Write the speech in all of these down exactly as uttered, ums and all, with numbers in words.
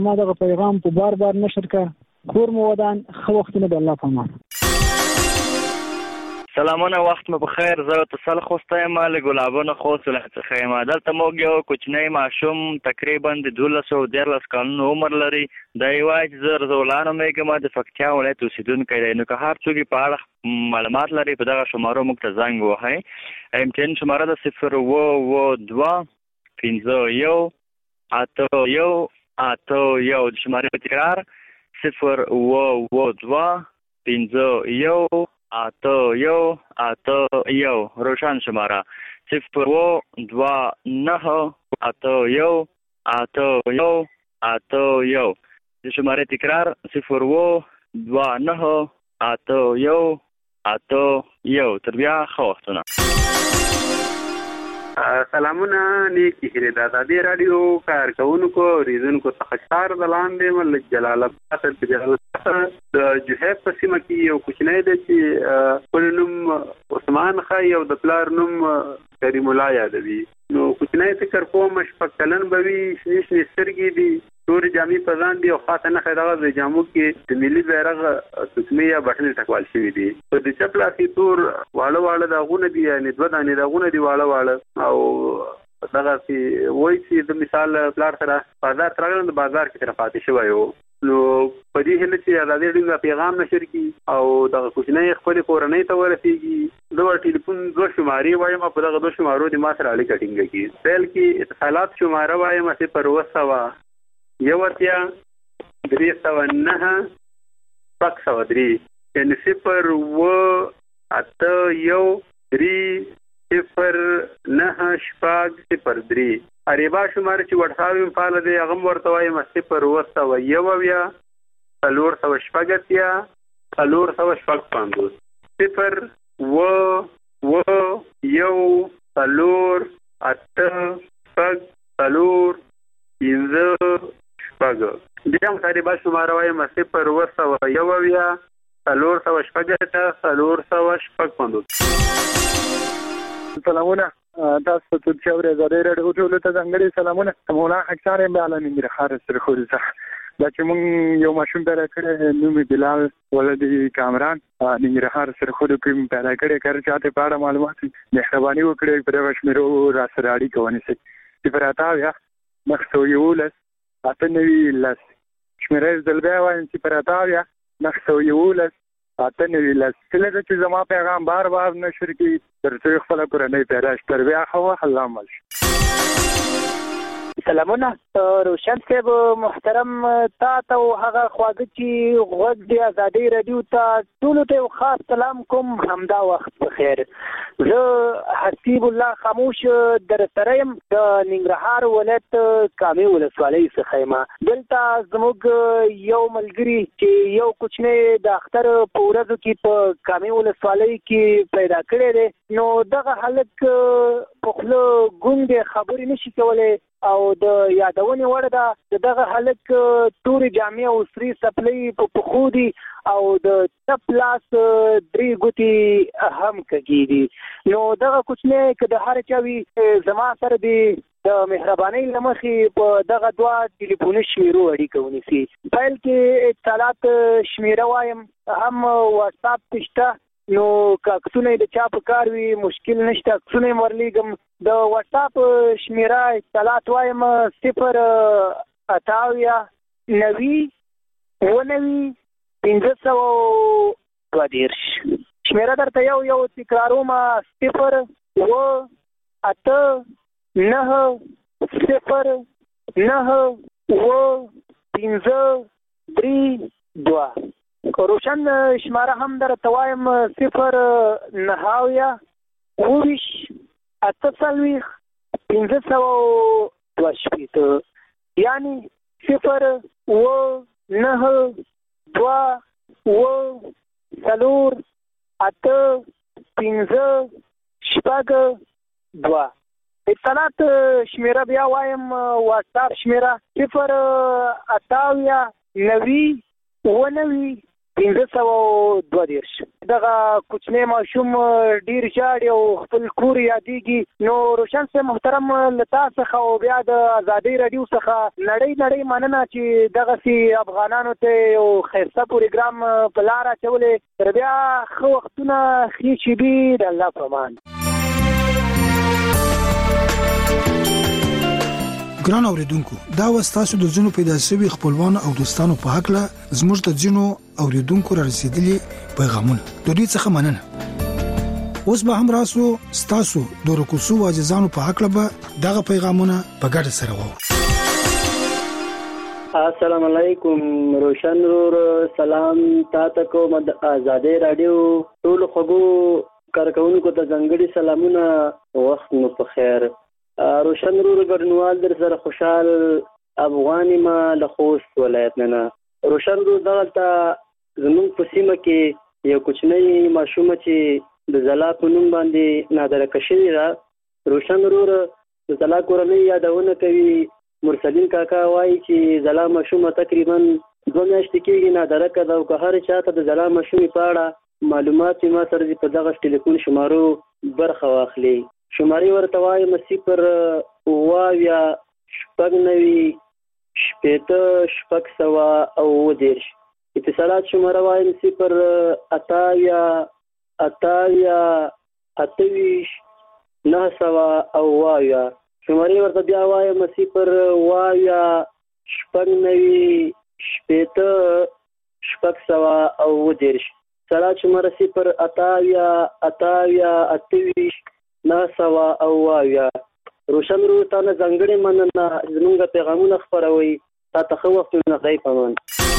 ما دغه پیغام په بار بار نشر کړ. کور مو ودان، ښه وختونه د الله په امان. سلامونه، وخت مو بخیر. زه اتصال خوسته یم له ګلابونه خوست ولایت څخه یم. دلته موږ یو کوچنی ماشوم تقریبا د دولس او دیارلس کلونو عمر لري. دی وایي چې زه رضاالله نومیږم، د پکتیا ولایت اوسېدونکی دی. نو که هر څوک په اړه معلومات لري په دغه شمارو موږ ته زنګ ووهئ. امتحان شماره ده صفر اوه اوه دوه پنځه یو اته یو اته یو. د شمارې تکرار صفر اوه اوه دوه پنځه یو اته یو اته یو. روشن شماره صفر اوه دوه نهه اته یو اته یو اته یو. د شمارې تکرار صفر اوه دوه نهه اته یو اته یو. تر بیا ښه وختونه. سلامونه، نیکی هیلې د ازادي راډیو کارکوونکو اوریدونکو څخه ښکار د لاندې ملک جلال آباد د جلال آباد د جوهیب په سیمه کې یو کوچنی دی چې خپل نوم عثمان ښایي او د پلار نوم کریم الله یادوي. نو کوچنی فکر کوم شپږ کلن به وي، شنې شنې سترګې دي، تورې جامې په ځان دي او خاصه نښه دغه د جامو کې د ملي بیرغ سکمې یا بټنې ټکوال شوي دي. په د چپ لاس یې تور واړه واړه داغونه دي، یعنې دوه دانې داغونه دي واړه واړه. او دغسې وایي چې د مثال پلار سره بازار ته راغلم، د بازار کې ترې پاتې شوی و. نو په دې هیله چې ازادي راډیو پیغام نشر کړي او دغه کوچنی خپلې کورنۍ ته ورسېږي. زه ور ټلیفون دوه شمارې وایم، په دغه دوه شمارو دې ما سره اړیکه ټینګه کړي. پیل کې اتصالات شماره وایم صفر اوه سوه یو اتیا درې سوه نهه شپږ سوه درې، یعنې صفر اوه اته یو درې صفر نهه شپږ صفر درې. اریبا شماره چې وټساپ یې فعال دی هغه هم ورته وایم صفر اوه سوه یو اویا څلور سوه شپږ اتیا څلور سوه شپږ پنځوس. صفر اوه اوه یو څلور اته شپږ څلور پنځه شپږ. بیا هم اریبا شماره وایم صفر اوه سوه یو اویا څلور سوه شپږ اتیا څلور سوه شپږ پنځوس. سلامونه، تاسو ته چې اورئ ازادي راډیو ټولو ته ځانګړي سلامونه. مولانا اکثر یم د ننګرهار سرخوري څخه. دا چې موږ یو ماشوم پیدا کړی، نوم یې بلال ولدي کامران، ننګرهار سرخوري کې پیدا کړی. که چاته په اړه معلومات مهرباني وکړئ په دغه شمېرو را سره اړیکه ونیسئ. صفر اته اویا نهه سوه یولس اته نوي لس. شمېره یې ځل بیا وایم صفر اته اویا نهه سوه یولس اته نوي لس. هیله ده چې زما پیغام بار بار نشر کړي تر څو خپله کورنۍ پیدا شي. تر بیا ښه وخت، الله مل شي. سلامونه روشن صاحب محترم، تا ته او هغه خواږه چې غوږ د ازادي راډیو ته ټولو ته یو خاص سلام کوم. همدا وخت بخیر. زه حسیب الله خاموش در سره یم د ننګرهار ولایت کامې ولسوالۍ څخه یم. دلته زموږ یو ملګري چې یو کوچنی د اختر په ورځو کې په کامې ولسوالۍ کې پیدا کړی دی. نو دغه هلک په خوله ګونګې خبرې نشي کولی او د یادونې وړ ده د دغه هلک تورې جامې او سرې څپلۍ په پښو دي او د چپ لاس درې ګوتې هم کږې دي. نو دغه کوچنی که د هر چا وي زما سره دی د مهربانۍ له مخې په دغه دوه ټلیفوني شمېرو اړیکه ونیسي. پیل کې اتصالات شمېره وایم، هم واټساپ کې شته. نو که عکسونه د چا په کار وي مشکل نشته، عکسونه یې ورلیږم. د واټساپ شمېره اتصالات وایم صفر اته اویا نوي اوه نوي پنځه سوه دوه دېرش. شمېره درته یو یو تکراروم صفر اوه اته نهه صفر نهه اوه پنځه درې دوه. روشن شماره هم درته وایم صفر نهه اویا اوه ویشت اته څلوېښت پنځه سوه دوه شپېته، یعنې صفر اوه نهه دوه اوه څلور اته پنځه شپږ دوه. اتصالات شمېره بیا وایم واټساپ شمېره صفر اته اویا نوي اوه نوي پنځه سوه دوه دېرش. دغه کوچنی ماشوم ډېر ژاړي او خپل کور یادېږي. نو روشن صاحب محترم له تا څخه او بیا د ازادۍ راډیو څخه نړۍ نړۍ مننه چې دغسې افغانانو ته یو ښایسته پروګرام په لاره اچولې. تر بیا ښه وختونه، ښې شېبې، د الله په امان. ګران اوریدونکو، دا و ستاسو د ځینو پیدا شوي خپلوانو او دوستانو په حق له زموږ د ځینو اوریدونکو را رسیدلي پیغامونه. د دوی څخه مننه. اوس به هم راسو ستاسو د رکوسو عزیزانو په حق له دغه پیغامونه په ګډه سره وو. السلام علیکم روشن رور، سلام تاسو کوم د ازادۍ رادیو ټول خوګو کارکونکو ته ځانګړي سلامونه. وخت مو په خیر. روشن رور ګډنوال در سره خوشحال افغاني ما له خوست ولایت نه. روشن رور دغلته زموږ په سیمه کې یو کوچنی ماشوم چې د ځلا په نوم باندې نادرکه شوې ده. روشن رور د ځلا کورنۍ یادونه کوي. مرسلین کاکا وایي چې ځلا ماشومه تقریبا دوه میاشتې کېږي نادرکه ده، او که هر چا ته د ځلا ماشومې په اړه معلومات ما سره په دغه ټلیفون شمارو برخه واخلي. شماري ورته وایم صفر اویا شپږ نوي شپېته شپږ سوه او اووه دېرش. اتصالات شماره وایم صفر اتاویا اتاویا اته ویشت نهه سوه او اویا. شماري ورته بیا وایم صفر اویا شپږ نوي شپېته شپږ سوه او اووه دېرش. اتصالات شماره صفر اتاویا اتاویا اته ویشت نهه سوه او اویا. روشن رور ته نه ځانګړې مننه، زموږ پیغامونه خپروئ. تا ته ښه وختونه، خدای په امان.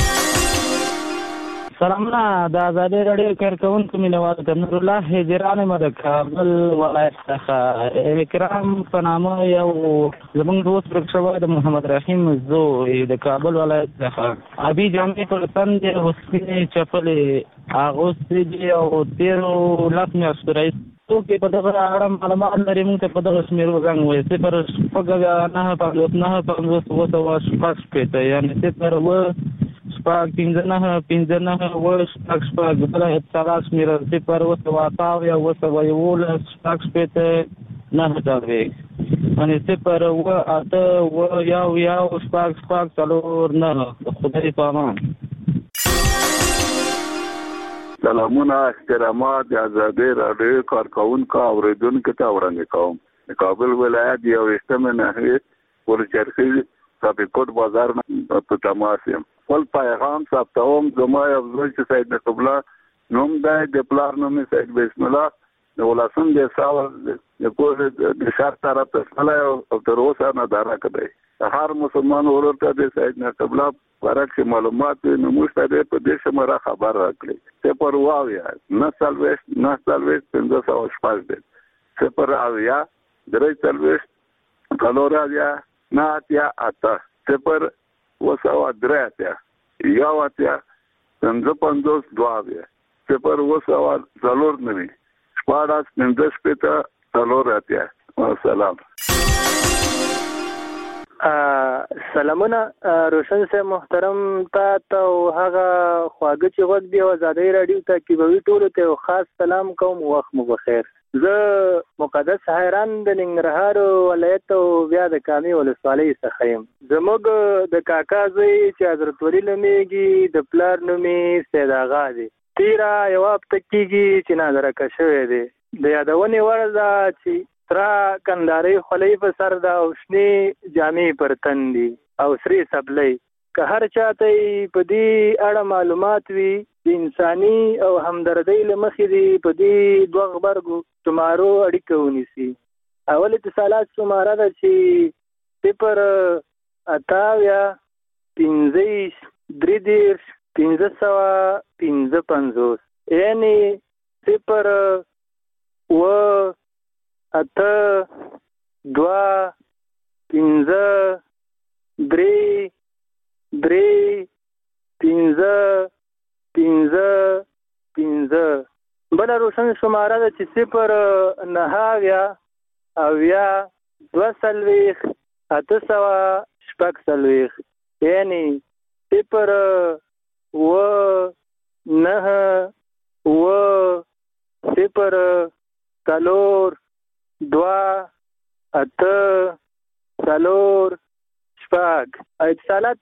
سلامونه د ازادۍ راډیو کارکوونکو مینوالو ته. نورالله هجران یم د کابل ولایت څخه. اکرام په نامه یو زموږ دوست ورک شوی د محمد رحیم زوی د کابل ولایت څخه. ابي جامې پر تن دي او سپینې چپلې اغوستې دي او تېرو لس میاشتو راهیسې څوک په دغه اړه معلومات لري. موږ ته په دغه شمېرو زنګ ووایي صفر شپږ نهه پنځوس نهه پنځوس اووه سوه شپږ شپېته، یعنې صفر اووه شپږ پنځه نهه پنځه نهه اووه شپږ شپږ. بله اتصالات شمېره صفر اووه سوه اتاویا اووه سوه یولس شپږ شپېته نهه څلوېښت، یعنې صفر اووه اته اووه یو یو شپږ شپږ څلور نهه. د خدای په امان. سلامونه، احترامات د ازادۍ راډیو کارکوونکو اوریدونکو ته وړاندې کوم. د کابل ولایت یو ویشتمې ناحیې پورچرخي صافیکوټ بازار نه په تماس یم. خپل پیغام ثبتوم. زما یو زوی چې سید نصب الله نوم دی، د پلار نوم یې سید بسم الله، د ولسم د ساول د کور د شر طرف ته تللی او تر اوسه نادرکه دی. هر مسلمان ورور ته د سید نصب الله برعکس معلومات وي نو موږ ته دې په دې شماره خبر راکړي. صفر اویا نهه څلوېښت نهه څلوېښت پنځه سوه شپږ دېرش، صفر اویا درې څلوېښت څلور اویا نهه اتیا اته، صفر اوه سوه درې اتیا یو اتیا پنځه پنځوس دوه اویا، صفر اوه سوه څلور نوي شپاړس پنځه شپېته څلور اتیا. والسلام. سلامونه روشن صاحب محترم، تا ته او هغه خواږه چې غوږ دی او ازادۍ راډیو تعقیبوي ټولو ته یو خاص سلام کوم. وخت مو بخیر. زه مقدس حیران د ننګرهار ولایت او بیا د کامې ولسوالۍ څخه یم. زموږ د کاکا زوی چې حضرت ولي نومیږي، د پلار نوم یې سید آغا دی. تېره یوه هفته کېږي چې نادرکه شوی دی. د یادونې وړ ده چې سره کندارۍ خولۍ په سر ده او شنې جامې پر تن دي او سرې سبلۍ. که هر چا ته په دې اړه معلومات وي د انساني او همدردۍ له مخې دي په دې دوه غبرګو شمارو اړیکه ونیسي. اول اتصالات شماره ده چې صفر اتاویا پنځه ویشت درې دېرش پنځه سوه پنځه پنځوس، یعنې صفر اوه اته دوه پنځه درې درې پنځه پنځه پنځه. بله روشن شماره ده چې صفر نهه اویا اویا دوه څلوېښت اته سوه شپږ څلوېښت، یعنې صفر اوه نه اوه صفر څلور دوه اته څلور شپږ. اتصالات